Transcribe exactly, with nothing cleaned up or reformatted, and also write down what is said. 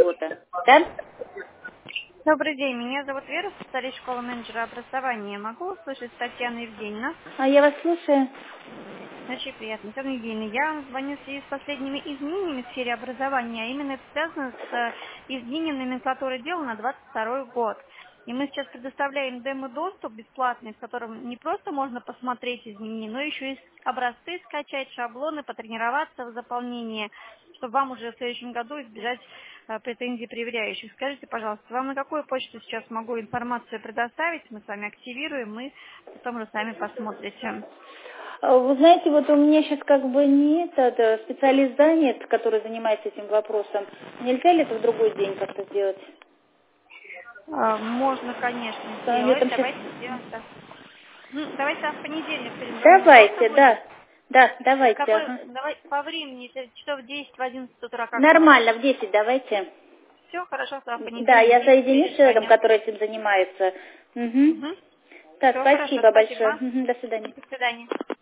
чего-то. Да? Добрый день, меня зовут Вера, специалист школы менеджера образования. Могу услышать Татьяна Евгеньевна? А я вас слушаю. Очень приятно. Татьяна Евгеньевна, я вам звоню в связи с последними изменениями в сфере образования, а именно это связано с э, изменением номенклатуры дел на двадцать второй год. И мы сейчас предоставляем демо-доступ бесплатный, в котором не просто можно посмотреть изменения, но еще и образцы скачать, шаблоны, потренироваться в заполнении, чтобы вам уже в следующем году избежать э, претензий проверяющих. Скажите, пожалуйста, вам на какую почту сейчас могу информацию предоставить? Мы с вами активируем, мы потом уже сами посмотрите. Вы знаете, вот у меня сейчас как бы нет это, специалист занят, который занимается этим вопросом. Нельзя ли это в другой день как-то сделать? А, Можно, конечно, Да, мне сделать. там сейчас... Давайте сделаем так. Ну, давайте я в понедельник перезвоню. Удобно Давайте, будет? да. Да, давайте, Какой, ага. давай, по времени, это часов в десять, в одиннадцать утра, как вам? Нормально, в десять давайте. Все, хорошо, тогда в Да, понедельник в я десять соединюсь с человеком, перезвоню. который этим занимается. Угу. Угу. Так, Все, хорошо, спасибо большое. спасибо. Мгм, до свидания. До свидания.